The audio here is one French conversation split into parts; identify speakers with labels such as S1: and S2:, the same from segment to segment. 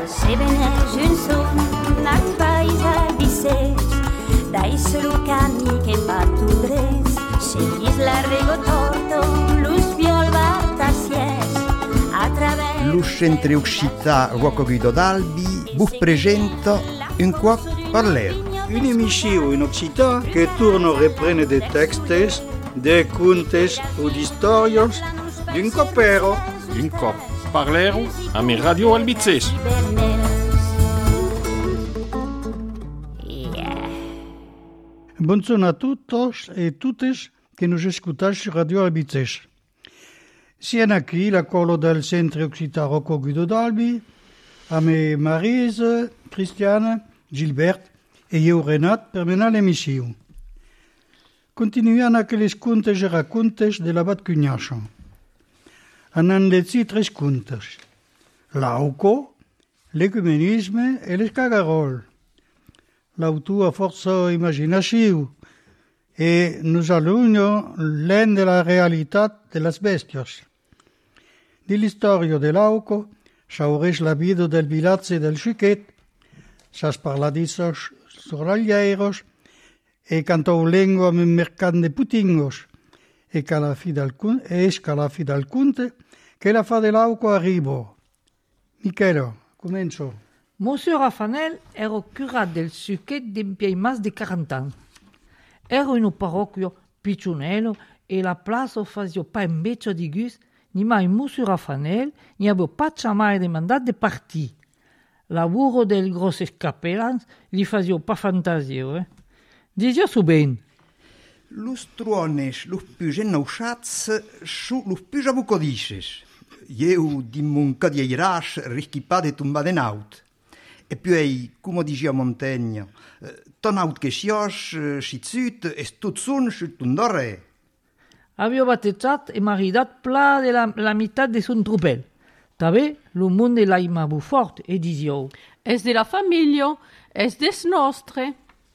S1: Se venești în sunat paisa bises, dai solucani che patudres, seguis la rego torto, lus violva tasies, attraverso...
S2: Lo Centre Occità Rocco Guido d'Albi vi presenta un quac parlero.
S3: Un'emissione in Occitan che torna a riprendere dei textes, dei contes o di storie d'un copero.
S4: Un cop parlero a mi radio albizes.
S3: Buongiorno a tutti e tutte che nos ascoltate su Radio Albizes. Siamo qui, la colo del Centre Occità Rocco Guido d'Albi, a me Marise, Cristiana, Gilbert e io Renat per menare l'emissione. Continuiamo anche le contes e raccontes della Bat Cugnacha. Hanno letto tre contes: l'auco, l'ecumenisme e le cagarol. L'autore a forza immaginativa e nos allugne l'en della realtà delle bestie. Dell'istoria dell'auco, s'auresce la vita del villaggio e del Schuchet, s'as parladissos soraglieiros e cantò lingua mit mercant de putingos e cala fi dal conte che la fa dell'auco arrivo. Michelo, comincio.
S5: Monsieur Raffanel era curat del Schuchet d'impiei mas di 40 anni. Era in un parrocchio piccionello e la plaza faceva pas invece di gus, ni mai Monsieur Raffanel ni aveva pas mai demandato di partire. Lavoro del grosse capellans gli faceva pas fantasia. Dizia su ben.
S2: Los truones, los pius ennausciats, su los pius abucodices. Io di munca di eirash rischippate tumbate in aut. E poi, come diceva Montaigne, ton aut che sios, si zut, e tut sun, si tundore.
S5: Aveva battezzato e maridato pla della metà de son truppel. Tabe, lo mondo la imabu fort e dizio.
S6: Es de la famiglia, es des nostre.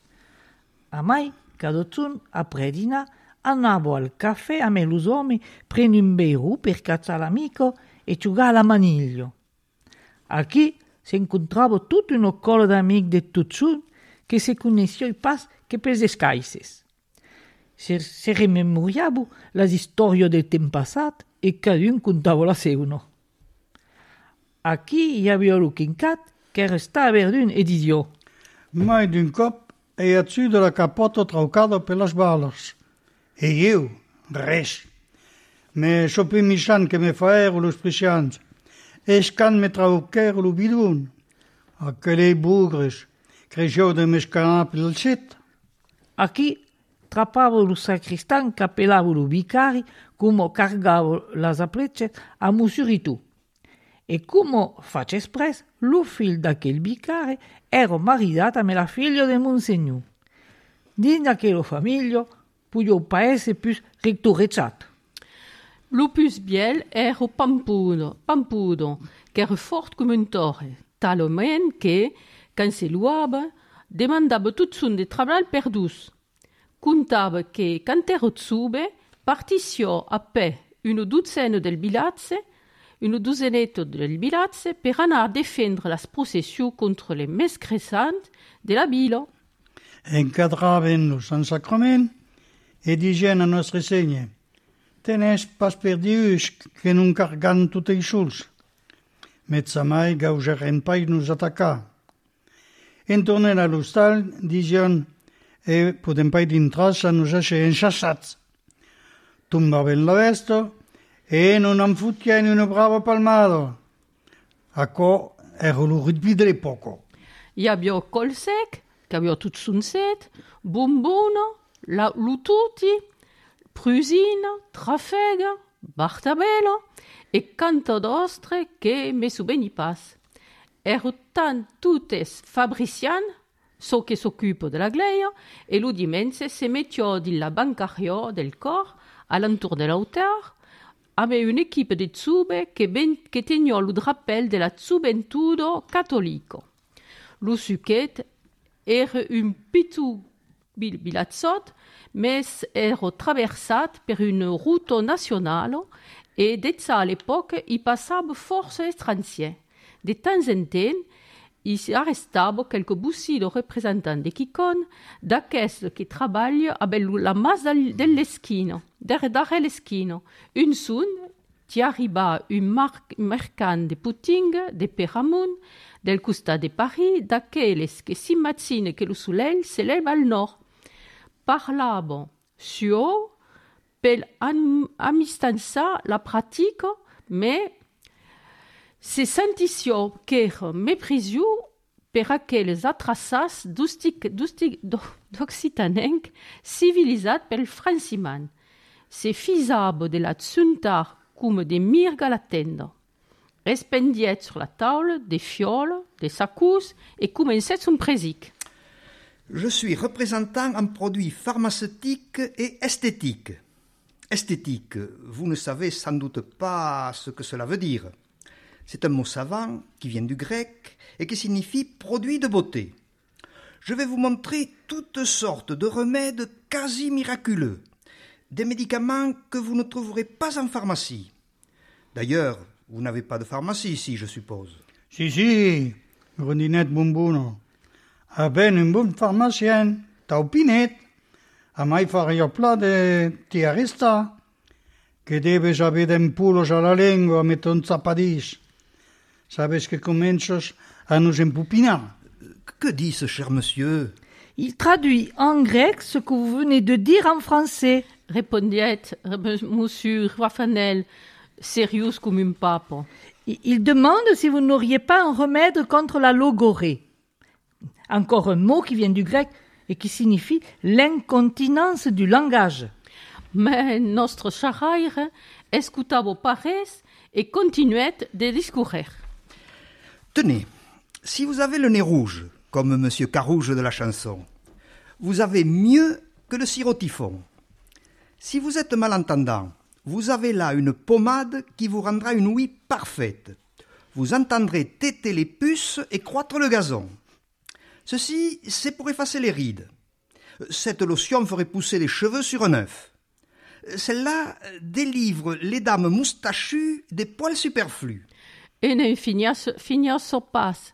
S5: A mai, cadotun, après dina, andavo al caffè a me los uomini, prendo un beru per cacciare l'amico e giocare la maniglio. A chi si incontrava tutto un colo d'amici de tutsun che si conosceva pas che per le scaises. Se rimemoriavo la storia del tempo passato e cadun contava la seuno. A chi hi havia lo quincat che restava verdun e dizio.
S3: Mai d'un cop e a su della capota traucata per le balas. E io, res. Me sopi misan che me faero lo spricians. E scan me traucero lo bidun. A quelle bugres, cresceo de mescana per il set.
S5: A chi trappavo lo sacristan capellavo lo vicari come cargavo la zaprecce a musuritu. E come face espres, lo figlio d'aquel vicare era maridato a la figlia del Monsignor. Din aquella famiglia, puio paese più rictorecciato.
S6: Lo più biel era Pampudo, che era fort come un torre, talmente che, quand se luava, demandava tutto son de travail perdus. Contava che, quand era zube, partició a pe una dozzena del bilazze, una douzenetta del bilazze per anar a difendre la processió contre les mescressanti della Bila.
S3: Encadraven lo San Sacrament e dicien a nostre segne: «Tenés pas perdius que non cargan tutti i sols. Mezza mai gaugeren pas nos atacar. En tornen a l'hostal, dicien, e podem pas dintrar sa nos aixen chassats. Tumbaven la vesta e non en fottien una brava palmada. Acò era lo ritmi de l'epoca.
S6: Hi havia col sec, que havia tot son set, bombona, lututi, prusina, trafega, bartabella e canta d'ostre che me subeni pas. Ero tant tutes fabrician, so che s'occupa de la gleia, e l'udimense se mettiò di la bancario del cor, all'entour de l'autar, ave un'equipe de zube che tegnò lo drappel de la zubentudo cattolico. Lo suchet era un pitu bilazzot, mes era traversat per una ruta nazionale e dezza all'epoca i passava forse estranzie. de temps en temps, il arrestava quelques bussi de représentants de Kikon, d'aquests qui travaillent avec la masse de l'esquino, derrière l'esquino. Une sun, ti arriba un mercant de puting, de Peramun, del costat de Paris, d'aquelles que s'imagine que le soleil s'élève al nord. Parlava suo per amistança la pratique, mais se sentissió qu'ère meprisiu per aquelles atraças d'occitanenc civilisat pel franciman. Se fisava de la tsuntar comme des mirgues à la tenda. Respendiet sur la table des fioles, des sacous et commençait son présic.
S2: Je suis représentant en produits pharmaceutiques et esthétiques. Esthétique, vous ne savez sans doute pas ce que cela veut dire. C'est un mot savant qui vient du grec et qui signifie produit de beauté. Je vais vous montrer toutes sortes de remèdes quasi miraculeux, des médicaments que vous ne trouverez pas en pharmacie. D'ailleurs, vous n'avez pas de pharmacie ici, je suppose.
S3: Si, Rondinette Bumbuno. Ben un bon pharmacien, Taupinet, a mai fare io pla de ti arresta, que debes haver d'empullos a la lengua met un zapadís. Sabes que començos a nous empupinar.
S2: Que dit ce cher monsieur?
S5: Il traduit en grec ce que vous venez de dire en français.
S6: Répondiet monsieur Raffanel, sérieux comme un pape.
S5: Il demande si vous n'auriez pas un remède contre la logorrhée. Encore un mot qui vient du grec et qui signifie l'incontinence du langage.
S6: Mais notre charaire escutava pares et continuait de discourir.
S2: Tenez, si vous avez le nez rouge, comme monsieur Carouge de la chanson, vous avez mieux que le sirotifon. Si vous êtes malentendant, vous avez là une pommade qui vous rendra une ouïe parfaite. Vous entendrez téter les puces et croître le gazon. Ceci, c'est pour effacer les rides. Cette lotion ferait pousser les cheveux sur un œuf. Celle-là délivre les dames moustachues des poils superflus.
S6: Et n'infinissió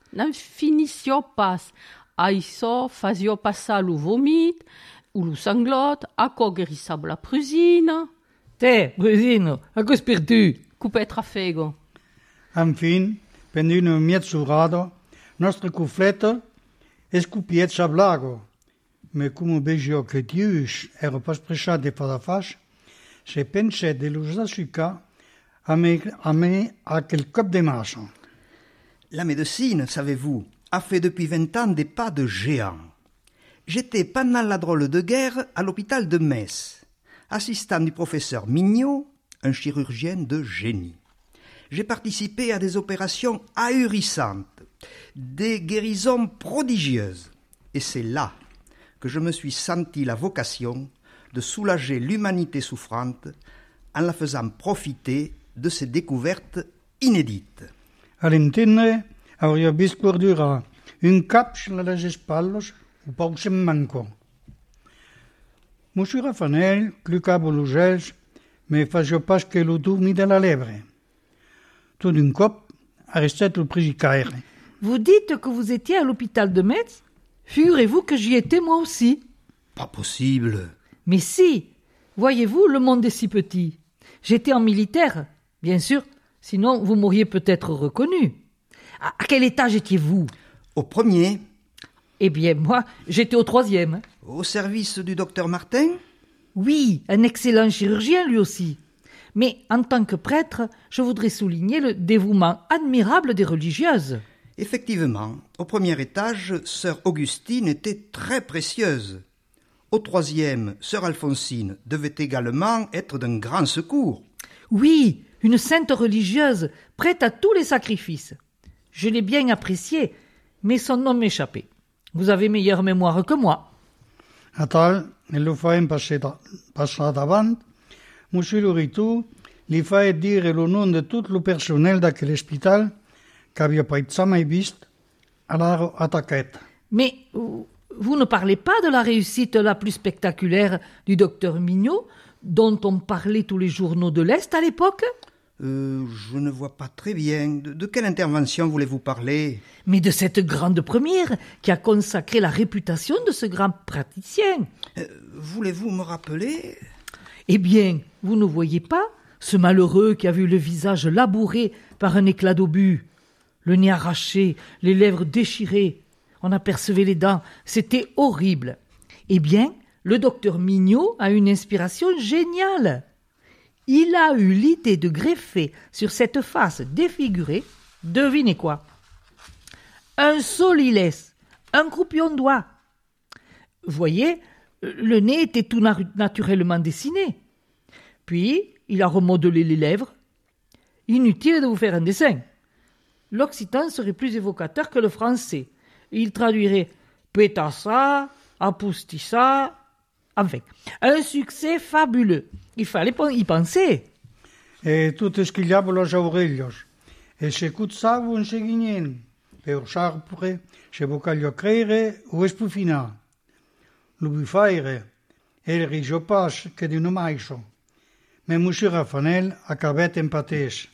S6: pas. Això fasio passar lo vomit, ou lo sanglot, aquò guérissable la prusina.
S5: Te, Brusino, a quoi spirtu?
S6: Coupet trafego.
S3: Enfin, pendant un mezzo nostre cufletă escupiet sablago. Mais cum vegio que Dius era pas presat de fadafaș, se pensait de los asuca a quel cop de maçon.
S2: La médecine, savez-vous, a fait depuis 20 ans des pas de géant. J'étais pendant la drôle de guerre à l'hôpital de Metz, assistant du professeur Mignot, un chirurgien de génie. J'ai participé à des opérations ahurissantes, des guérisons prodigieuses. Et c'est là que je me suis senti la vocation de soulager l'humanité souffrante en la faisant profiter de ces découvertes inédites.
S3: A l'entendre, hauria vist cordura un capsule a les espaldes o pausa en manco. Monsieur Raffanel clucava los ulls, me facio pas que lo dormi de la lèvre. Tout d'un cop, arrestet le présicaire.
S5: Vous dites que vous étiez à l'hôpital de Metz? Figurez-vous que j'y étais moi aussi.
S2: Pas possible.
S5: Mais si, voyez-vous, le monde est si petit. J'étais en militaire, bien sûr, sinon vous m'auriez peut-être reconnu. À quel étage étiez-vous?
S2: Au premier.
S5: Eh bien, moi, j'étais au 3e.
S2: Au service du docteur Martin?
S5: Oui, un excellent chirurgien lui aussi. Mais en tant que prêtre, je voudrais souligner le dévouement admirable des religieuses.
S2: Effectivement, au premier étage, sœur Augustine était très précieuse. Au 3e, sœur Alphonsine devait également être d'un grand secours.
S5: Oui, une sainte religieuse, prête à tous les sacrifices. Je l'ai bien appréciée, mais son nom m'échappait. Vous avez meilleure mémoire que moi.
S3: A tal, el lo faem passar davant, monsieur Loritou li faet dire le nom de tout le personnel d'aquel hospital qu'havia pas mai vist a la ataquette.
S5: Mais vous ne parlez pas de la réussite la plus spectaculaire du docteur Mignot, dont on parlait tous les journaux de l'Est à l'époque?
S2: Je ne vois pas très bien. De quelle intervention voulez-vous parler?
S5: Mais de cette grande première qui a consacré la réputation de ce grand praticien.
S2: Voulez-vous me rappeler?
S5: Eh bien, vous ne voyez pas ce malheureux qui a vu le visage labouré par un éclat d'obus, le nez arraché, les lèvres déchirées. On apercevait les dents, c'était horrible. Eh bien, le docteur Mignot a une inspiration géniale. Il a eu l'idée de greffer sur cette face défigurée, devinez quoi? Un soliles, un croupion doigt. Voyez, le nez était tout naturellement dessiné. Puis, il a remodelé les lèvres. Inutile de vous faire un dessin. L'occitan serait plus évocateur que le français. Il traduirait pétassa, apustissa. Enfin, un succès fabuleux. Il fallait y penser.
S3: E tutti schigliavano los aurelios, e se cuzzavo un seguinien, per sciarpure, se vocaglio creere o espufina. Lo bufaire, e il rigiopas che di no maiso. Me monsieur Raffanel acabet en patés.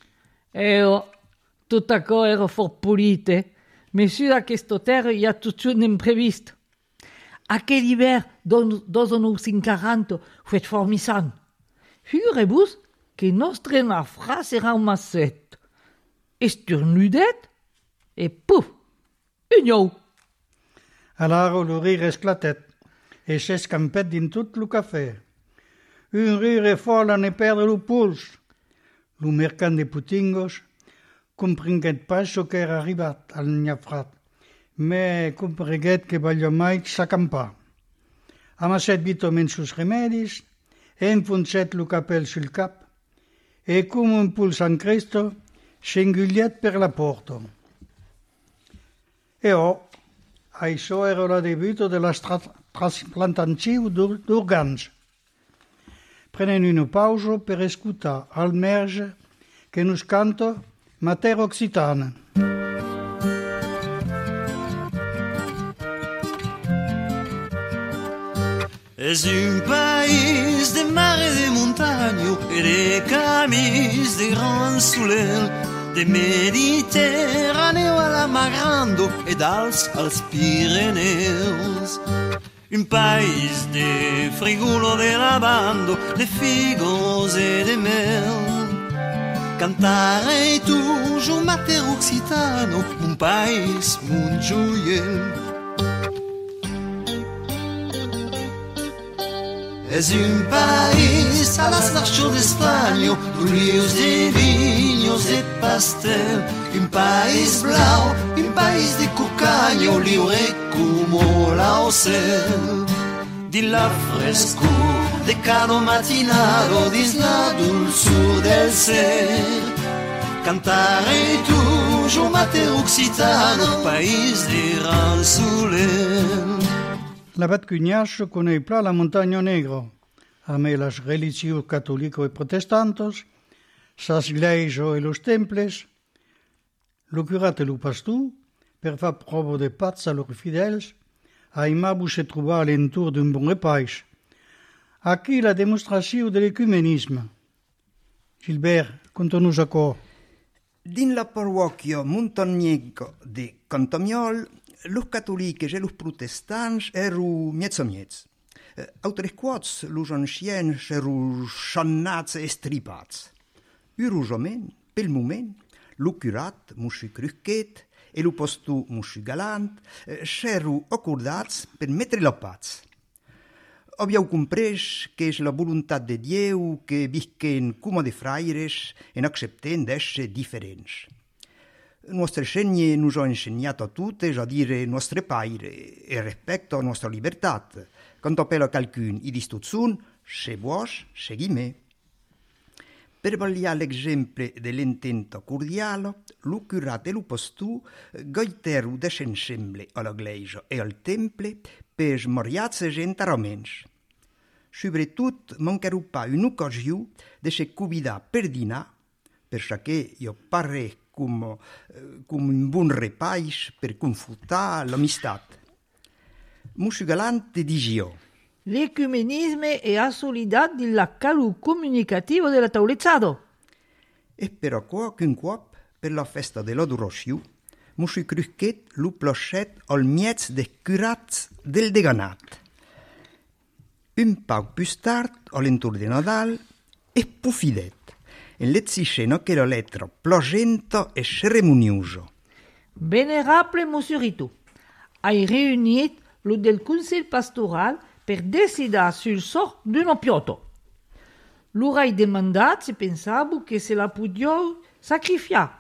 S5: Tout accord era fort polite, mais sur aquesta terra hi ha tot un imprevist. Aquell hivern dos anos 50 fue formissant. Figurez-vous que nostre nafras era un masset. Estornudet, et pouf, union.
S3: Alors le rire esclatet, e s'escampet din tot lo cafè. Un rire fort a ne perdre lo puls. Lo mercant de putingos comprenguet pas ce qu'era arribat al nyafrat, me comprenguet que voglio mai s'acampar. Amasset vitomen sus remedis, enfoncet lo capel sul cap, e com un puls en Cristo s'engullet per la porta. E això era la debut de la trasplantació d'organs. Prenen una pausa per escutar al merge que nos canta Mater Occitana.
S7: És un país de mar et de muntanya et de camins de grand soleil, de Mediterràneo a la Mar Grande et d'Alps als Pirineus. Un país de frigulo de lavando, de figos et de mel. Cantare toujours Mater Occitano, un país molt joiell. És un país a las marchas de España, ríos de viños de pastel. Un país blau, un país de cucaño, libre como l'ocel. Di la frescor de cada matinado, dis la dulzor del ser. Cantare toujours Mater Occitano, país de gran soleil.
S3: La Bat Cugnache connaît plat la Montagne Negra, avec las religios católicos et protestantos, sas iglesias et los temples, lo curat et lo pastor, per fa prova de paz a lors fidèles, a imabu se trobar à l'entour d'un bon repas. Aquí la démonstration de l'œcuménisme. Gilbert, conta-nous encore.
S2: Din la parròquia montagniega de Cantomiol, los cattoliques e los protestants eru miez. Autres quots, los anciens eru xannats e stripats. Urosament, pel moment, lo curat, Mossi Cruquet, e lo pastor Mossi Galant, s'eru accordats per metre la paz. Aviau comprès que és la voluntat de Dieu que visquen coma de fraires en acceptent d'ésser diferents. Nostre scegne nos ha insegnato a tuttes a dire nostre paire e rispetto a nostra libertà. Quando appella qualcun i distuzzun, se vuos, seguime. Per vagliare l'esempio dell'intento cordiale, lo curat e lo pastor gaiteru descensemble alla Glesia e al Temple per smariarsi gentaraments. Soprattutto mancheru pas un'occasione de se convidar per dinar, perché io pare come un buon repas per confortar l'amistat. Mossi Galant dicio:
S5: l'ecumenisme è la solidità del calù comunicativo della taulezzato.
S2: E però qu'un cop, per la festa de l'Adorosciu, Monsieur Crusquet lu plochet al miez de curats del deganat. Un pauc più tard, all'intur de Nadal, e pufidet, en l'ezzisceno che la lettera plogento e ceremonioso.
S5: Venerable Monsieur Ritou, hai reunit lo del Consell Pastoral per decidere sul sort d'un oppiotto. L'aurai demandat se pensavo che se la podia sacrifiare.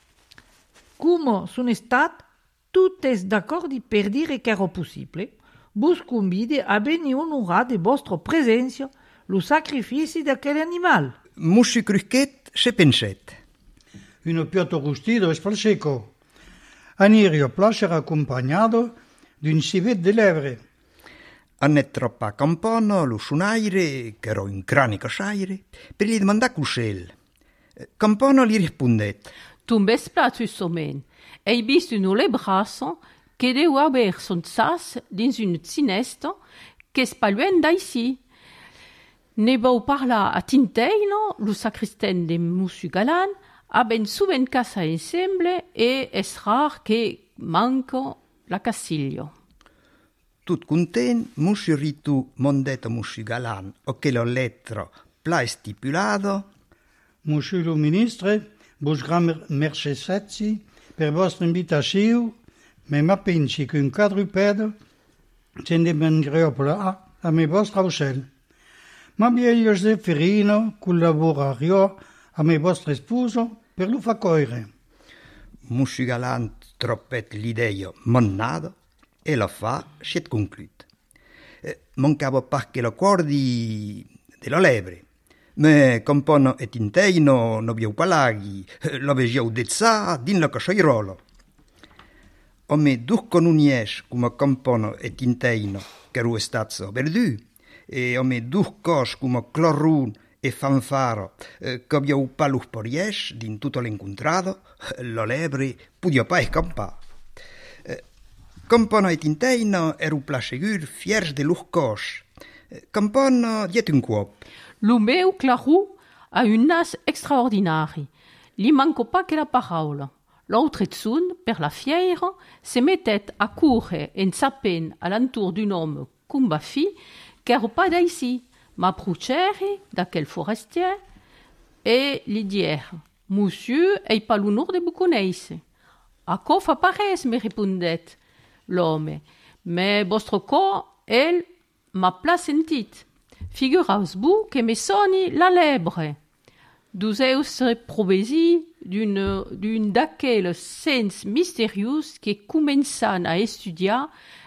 S5: Come sono stat tutti d'accordo per dire che era possibile, vos convide a venire onorar de vostra presenza lo sacrificio di quell'animal.
S2: Monsieur Crusquet se penset.
S3: Un oppiotto rustido e spalseco. Anirio placer accompagnato d'un civet de levre.
S2: Annet troppa campono lo sunaire, che era un cranico sciaire, per gli domandare cuscel. Campono gli rispondet.
S6: Tu m'esplats somen. Ei visto un ole brasso che deu haver son sas dins un cinesta che spaluen d'ici. Ne vau parlar a Tinteino, lo sacristen de Monsieur Galan, haben souvent casa ensemble e es rar che manco la cassiglio.
S2: Tout content, Monsieur Ritou mondet a Monsieur Galan o che la lettera pla stipulato.
S3: Monsieur le ministre, vos grand mercesezzi per vostra invitazione, me ma pensi che un quadrupede se ne mangerebbe a me vostra ausel. Ma bien Joseferino collaborario a me vostro sposo per lo facoire.
S2: Monsieur Galan troppet l'idea monnado e la fa sciet conclut. Mancava pas che l'accordi della levre. Me Campono e Tinteino no vieu palaghi, la vegiau dezza din la casciairola. O me duc conunies come Campono e Tinteino, che ero stats verdù, e o me duc cos come Clorrun e Fanfaro, che vieu palus pories din tutto l'incontrato, la levre podia pas escampar. Campono e Tinteino ero plasegur fiers de lur cos. Campono diet un cuop.
S6: Lo meu Clarou a un nas extraordinari. Li manco pas que la paraula. L'autre zun, per la fiera, se mettet a courir en sapen à l'entour d'un homme cum fi, qu'ero pas d'ici, ma pruceri d'aquel forestier, e li dier, Monsieur ei pas l'honor de vous connaisse. A co fa pares, me ripondet l'homme, mais vostre cor, el m'a pla sentit. Figuraos-vous que me soni la lebre. Dus eus provesi d'un d'aquels sens misterius que començan a estudiar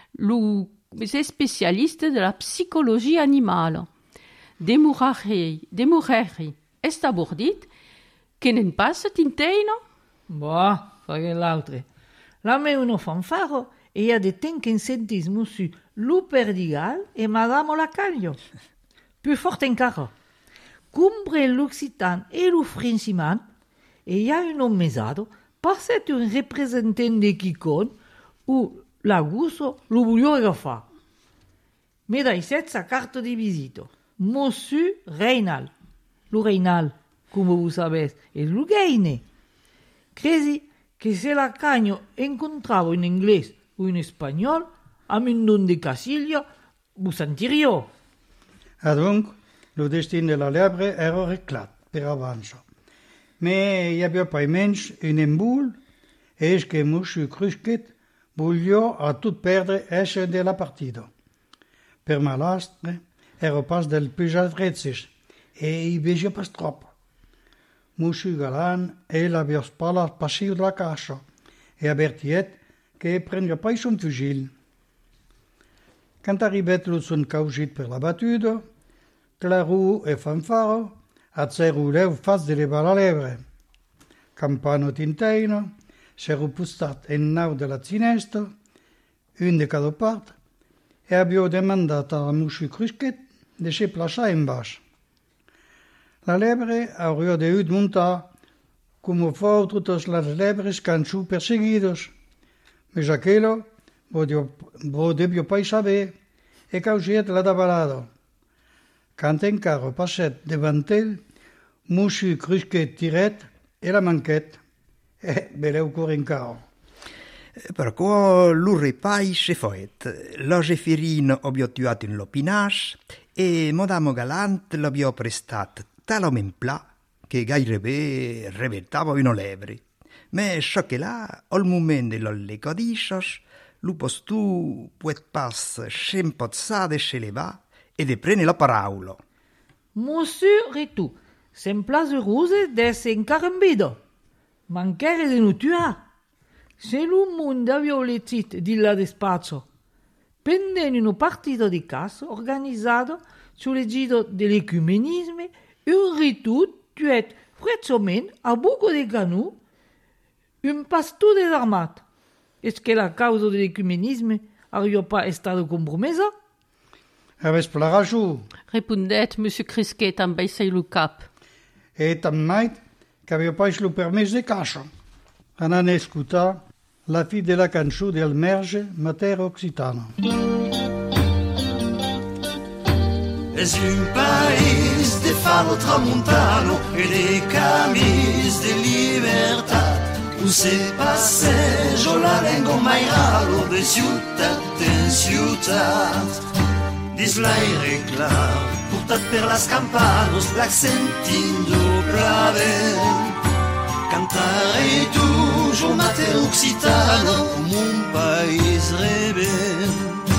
S6: les spécialistes de la psychologie animale. Demurari est abordit que n'en pas Tinteino?
S5: Boh, fa che l'altre. La me uno fanfaro e ha de ten che sentis Monsieur Lou Perdigal e Madame Lacaglio. Più forte encara. Cumbre l'Occitan e lo Frenciman, e hi ha un om mesado, passet un representant de Quicon, u l'agusso lo voglio agafar. Me dai sa carta di visito. Monsieur Reynal. Lo Reynal, come vous savez, es lo gaine. Cresi che se la cagno incontravo in inglese o in spagnol, a min don de Casillo, vous sentirio.
S3: Donc, le destin de la lebre era reclat per avança. Mais hi havia pas menys un emboul, és que Monsieur Crusquet volia a tot perdre esse de la partida. Per malastre, era pas del plus adretzes, e hi veia pas trop. Monsieur Galan, el havia spala passiu de la casa, e avertiet que prendria pas son fugil. Quand arribet lo son caugit per la batuda, Clarou e Fanfaro azzeruleu fas de levar la lebre. Campano Tinteino s'ero postat en nau de la cinestra, un de cada part, e abbiamo demandat a Monsieur Crusquet de se plaçar en baix. La lebre hauria degut muntar como fa totes les lebres que han su perseguidos, mas aquello vo devio pas saber e causiet la davalada. Quand encara passet devant ell, Monsieur Crusquet tiret e la manchette. Beleu corrincao.
S2: Perché l'urrepai se fait. La Geferine abbia tuato in l'opinache e Madame Galante l'abbia prestato talmente plat che gairebé revertava una levre. Ma ciò che là, al momento delle codiscias, lo postù può pas scempazzare se le va e de prene la parola.
S5: Monsieur et tout, semplace rose d'esse incarambido. Mancare de nutua. Se l'un mondo aveva letit di là despaccio. Pendendo in un partito di caso organizzato sull'egido dell'ecumenismo, un ritu tuet frezzamente a buco di canù un pastù desarmato. Est-ce que la causa dell'ecumenismo aveva pas stato compromessa?
S3: Aves plaragiu,
S6: Répondet Monsieur Crisquet en baissant le cap.
S3: e tammait qu'aveva pas lo permis de cacha. Anan escuta la fille de la canchou del merge mater occitana.
S7: És un país de fado tramontano e de camis de libertad, où se passeja la lengua mai raro de ciutat en ciutat. Dis l'aire clar, portat per las campanos, l'accent plaver. Cantare toujours mater occitano, como un país rebel.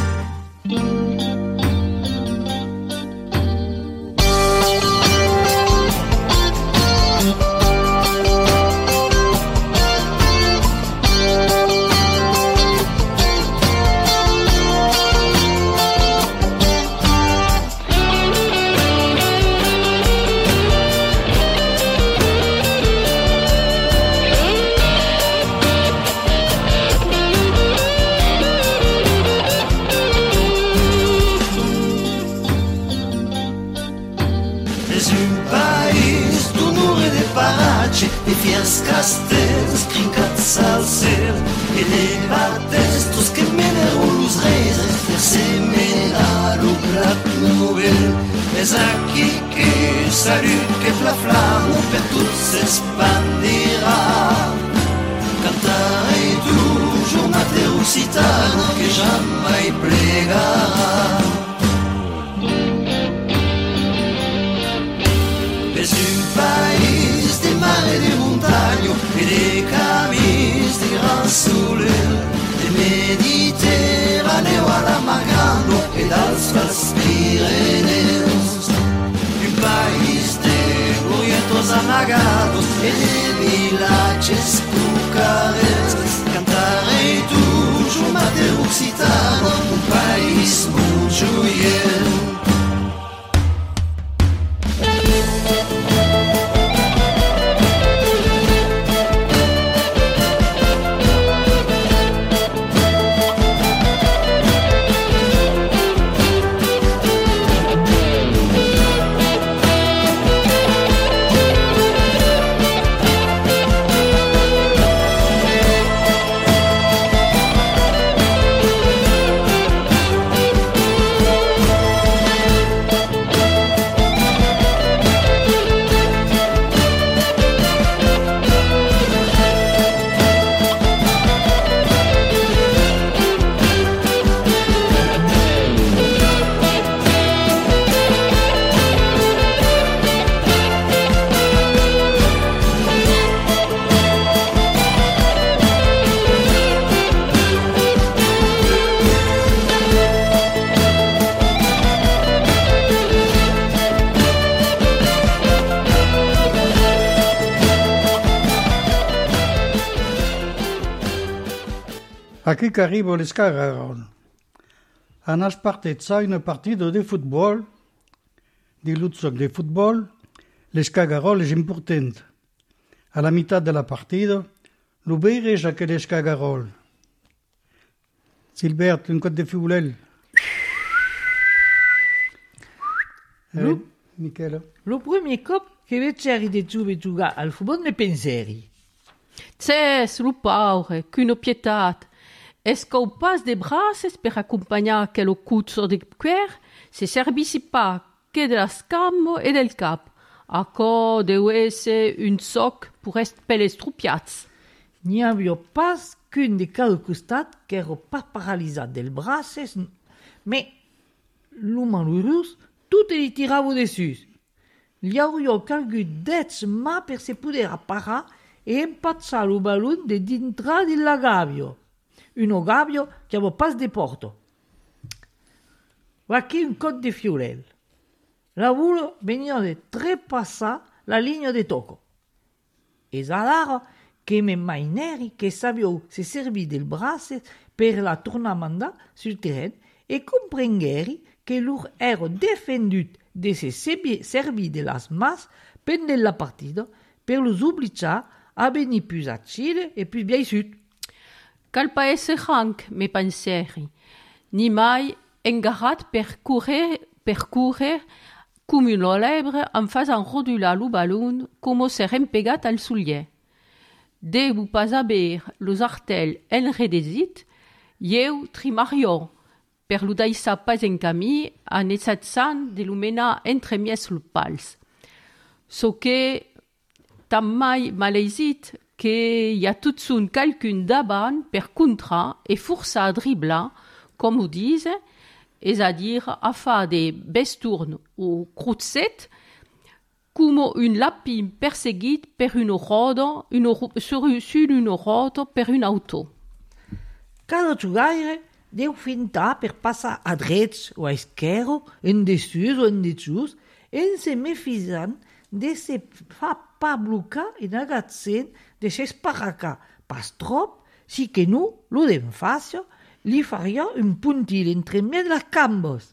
S7: E fiers castells crincats al cel e de batestos que meneron los reis per semenar lo plat novel. És aquí que salut que la flamme per tot s'expandirà. Cantaré toujours mater occitano que jamais plegarà. És un país de mar et de montagne et de camis de grand soleil, de Mediterraneo a la Mar Grande et dels Alts Pirineus. Un país de glorietos amagados et de villages cucares. Cantaré toujours mater occitano, un país molt joyeux.
S3: Aquí que arriba l'escargarol. Anas partezza una partida de football, di lutzoc de football, l'escargarol és important. A la meitat de la partida, l'obeire ja que l'escargarol. Silbert, un cot de fiulel. Michele.
S5: Lo premier cop che veceri de giugar al football ne penseri.
S6: Ces, lo paure, qu'une pietat. Est-ce qu'au passe des brasses per accompagnar quello cuzzo de cuer, se servissi pas che della scammo e del cap. Acò deu esse un soc pour est pel estrupiats.
S5: N'hi havia pas qu'un de cada costat qu'era pas paralysat del braces, mais lo malheurós tot li tirava dessus. Li hauria calgut d'ets mà per se poder parar e empazzar lo ballon de dintra de la gavio. Uno gavio che aveva pas de porto. Aquí un cot de fiorel. La bola venia de trepassar la linea de toco. Es alara che me maineri che sabiau se servir del braces per la tornamanda sul terren e comprengheri che lur ero defendut de se servir de las mas pendent la partida per los obligar a venir plus a Chile e plus biaisut.
S6: Cal paese ranc, me penseri, ni mai engarat per courir cum un olebre en faisant rodular lo ballon como ser empegat al soulier. Debu pas haber los artels enredesit, ieu trimario, per lo daissa pas en camí an esatzan de lo mena entremies lo pals. So que tam mai maleisit que hi ha tot son calcun davant per contra e forçar a driblar, com ho dise, és a dir, a fa de besturn o crutzet, como un lapin perseguit per una roda, sur una roda per un auto.
S5: Cada jugaire deu fintar per passar a drets o a esquerro, en dessus o en dessús, en se mefisant de se fa pas blocar en agatzent de s'esparacar pas trop, si que no, lo d'en facio, li faria un puntil entre mes de las cambos.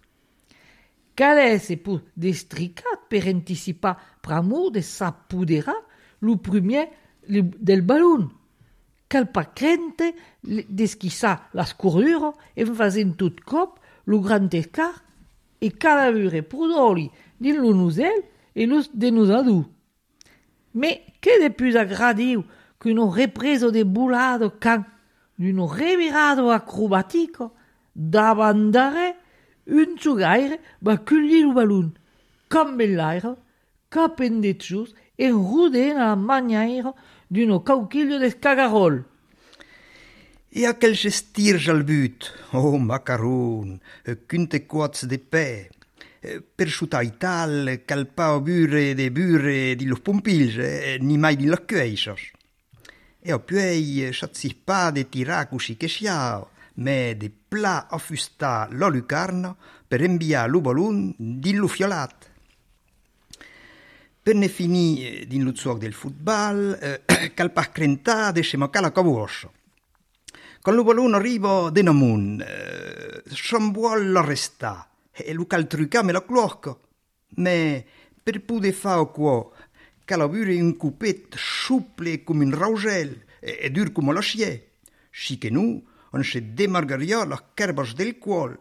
S5: Calesse pu destricat per anticipar pramur de s'apoderar lo premier del ballon. Cal pa crente d'esquissar l'escorrura en fazent tot cop lo grand escar e cal avure prodoli din lo nosel e los de nos adu. Mais que de plus agradiu qu'uno represo de bulado can d'uno revirado acrobatico davandare un jugaire va cullir lo ballon, com bellaire, cap en dessús e ruden a la manière d'uno cauquillo d'escagarol.
S2: Et à quel gestir al but, oh macaron, cunte quats de pe, per tal, cal pa bure di los pompils, ni mai di los queixos. E a puei chatsir pa de tiracusi che siao, me de pla affusta la lucarna per enviar lo ballon din lo fiolat. Per ne finì din lo zuoc del football, cal pa crentà de se manca la cavoscia. Con lo ballon arriva de namun, son vuol l'arrestà, e lo cal trucame la cloca, me per poder fa qua, cal avure un cupet souple come un raugel e dur come l'acier, si che nu, on se demargaria las kerbas del cuol.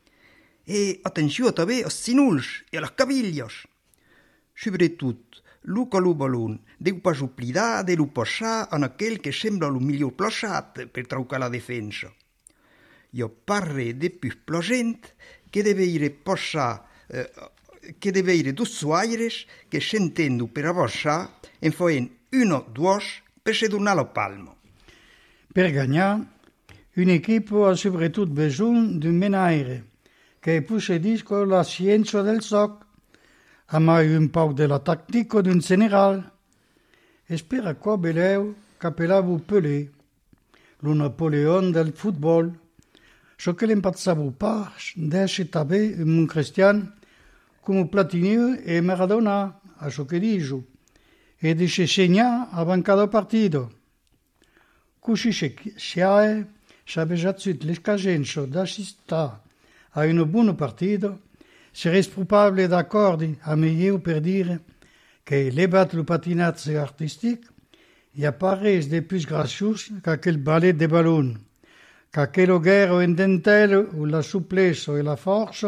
S2: E attenzione també als sinulls e a las cavillas. Sobretot, lo ballon deu pas oblidar de lo passar en aquell que sembla lo millor plaçat per traucar la defensa. Jo parle de plus plagent que deveire passar, que deveire dos soaires que s'entendo per avançar en faent un o dos per se donar la palma.
S3: Per gagnar, une équipe a soprattutto besoin d'un menaire che possedisca la scienza del soc, a mai un poc de la tactica d'un general. Espera qua beleu capelavo Pelé, lo Napoleon del football, so che l'impazzavo pas d'esce també un cristian come Platini e Maradona, a so che dico, e di se segna avant cada partido. Così siae sabe già zut l'escagenza d'assistar a una buona partita, serais probable d'accordi a io per dire che levat lo patinatge artistic i a pas res de plus graciós qu'aquel ballet de ballon, qu'aquel guerre en dentelle où la souplesse et la force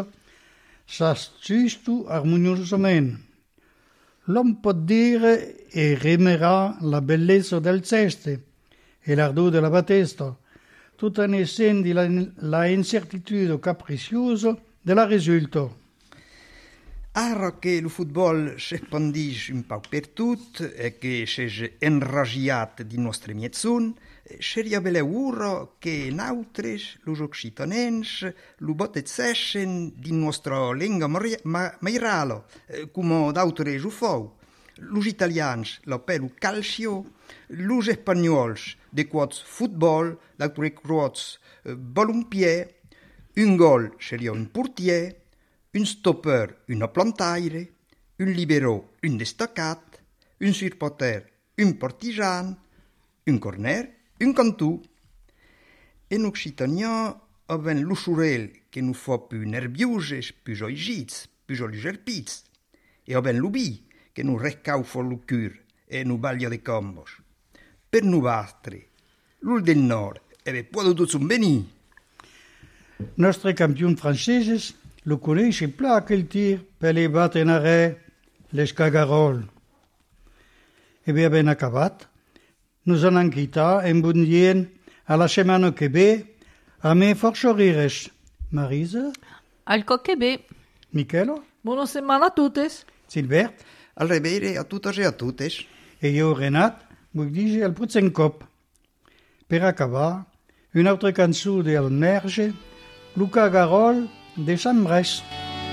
S3: s'astustu harmoniosament. L'homme pot dire e remerà la bellezza del ceste e l'ardor della batesta, tout en essendo la incertitude capriciosa della risulta.
S2: Ara che il football s'espandisce un po' per tutto e che si è enragiat di nostre miezzun, seria belle ora che nautres, los occitanens, lo bottezeschen di nostra lingua mairalo, come d'autre jo fou. Los italians l'appello calcio, los espagnols de quots football, d'autre quots ballonpied, un gol seria un portier, un stopper, una plantaire, un libero, un destacat, un supporter, un partisan, un corner, un cantù. En Occitania avem lo sorel che nu fa più nerviuses, più oigits, più oligerpits, e avem lo bi che nu recaufa lo cur e nu baglia de combos. Per nu vastre, l'ul del nord, e può tutto un beni.
S3: Nostre campioni franceses lo conosce pla quel tir per les battre in arrêt, les cagaroles. E ben acabat, nous en quittat en bon dien a la setmana que ve, a me força rires. Marisa?
S6: Al coquebe.
S3: Michelo?
S5: Buona settimana a tutti.
S3: Silbert?
S2: Al revere a tuttes e a tuttes.
S3: E io, Renat, vull dir al prochain cop. Per acabar, una altra cançó del Merge, Luca Garol, de Sant Brès.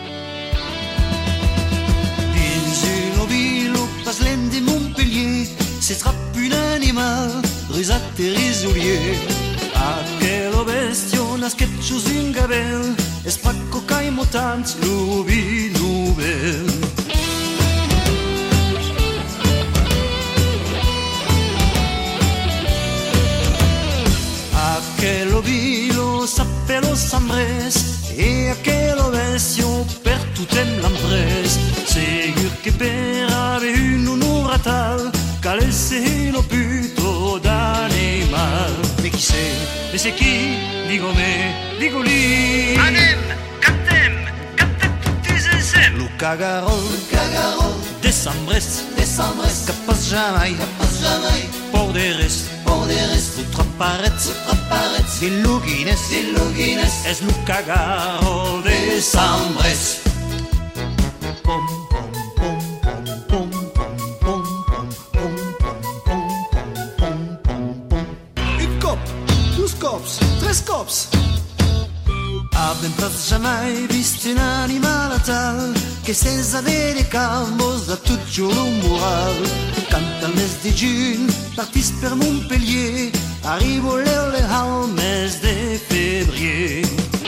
S7: Dins un ovilo pas l'en de Montpellier s'attrape un animal rusat et risolier. Aquella bestia nasquet sus un gabel es pa cocai motant l'uvi novel. Aquello vilo s'appello Sant Brès e aquello bestia per tutem l'emprès. Segur che per ave un oratal calesse lo puto d'animal. Mais qui c'est? Mais c'est qui? Digo me, digo li. Anem, cantem tutti insieme. Luca Garol, de Sant Brès, capas jamais, por de res, l'altra parets, de Lugines, es Luca Garol de Sant Brès. Pom, pom, pom, pom, pom, pom, pom, pom, pom, pom, pom, pom, pom. Un cop, 2 cops, 3 cops. Abbiamo pas jamais vist un animal tal che senza avere cambos da tutto un moral. Quand al mes de juny partis per Montpellier, arrivo le al mes de février.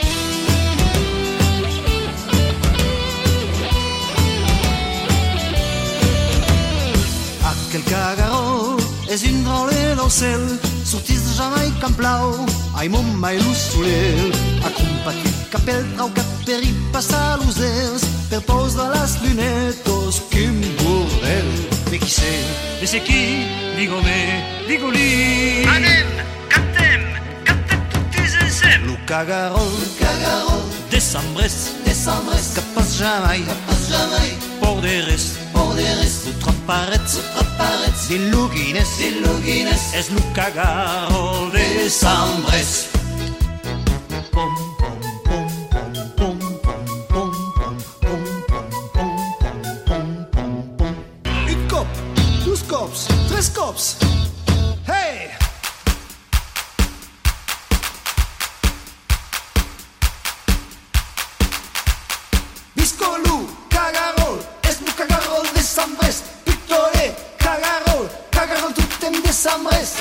S7: Aquel cagaró és un drôle del cel, sortis de Jamaica en blau, ai mon mai lo solel. Acompanyat capel traucat per hi passar los els, per pos de les lunetos, quin bordel. Mais qui c'est? Mais c'est qui? Digo me, digo li. Anem, cantem tutti insieme. Luca Garol, de Sant Brès, capas jamais, por de res, l'altra parets, de Lugines, es Luca Garol de Sant Brès. Pom, pom, pom, pom, pom, pom, pom, pom, pom, pom, pom, pom, pom. Un cop, 2 cops, 3 cops. Hey! Visco Luca Garol, es Luca Garol de Sant Brès. Pictore, Cagarol, tutem de Sant Brès.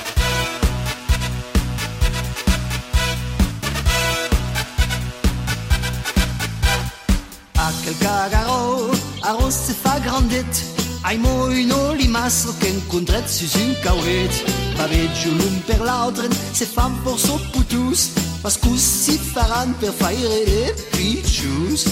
S7: Aquel cagaró, arros se fa grandet, ai mo un olimasso che incontret sus un cauet. Va veggio l'un per l'altren, se fan forso putus, mas cus si faran per faire de piccius.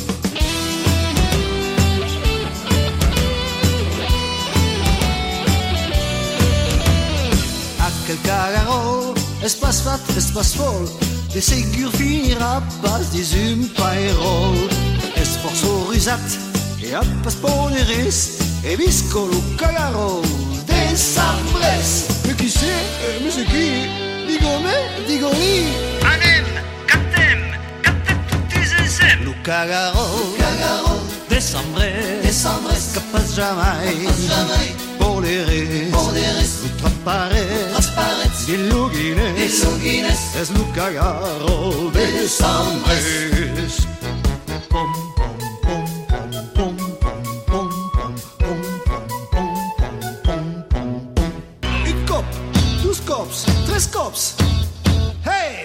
S7: Aquel cagaró, es pas fat, es pas fol, de segur finira pas des un pairol. Es forso rusat e a pas poneres e visco Luca Garol de Sant Brès. Mais qui c'est? Mais c'est qui? Digo me, digo li. Anem, cantem tutti insieme. Luca Garol de decembres que pas jamais polere traparets dilugines es lo cagaro decembres pom pom pom pom pom pom pom pom pom pom pom pom. Un cop, 2 cops, 3 cops. Hey!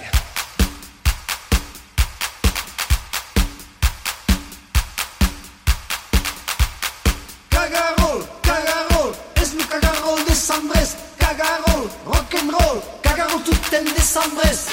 S7: Cagarol, es lo cagarol de Sambres. Cagarol, rock'n'roll, cagarol tout en de Sambres.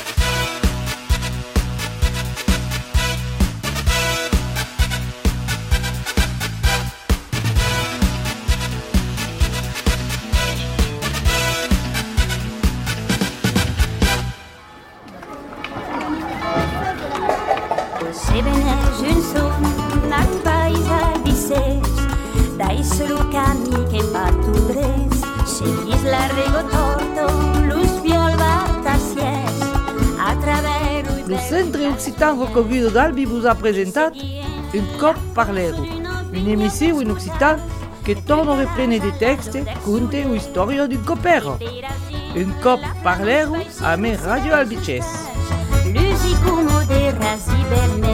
S1: Sebenez un son nac paisa bises, dais lucami che patudres, seguis largo torto, luz violva tacies, a travers
S5: Le Centre Occitan Recoguido d'Albi vous a presentat Un cop parleru, une émission en occitan que torna a reprendre des textes, conte ou historia d'un copero. Un cop parleru a me Radio Albices.
S1: Lusicumo de rasi berne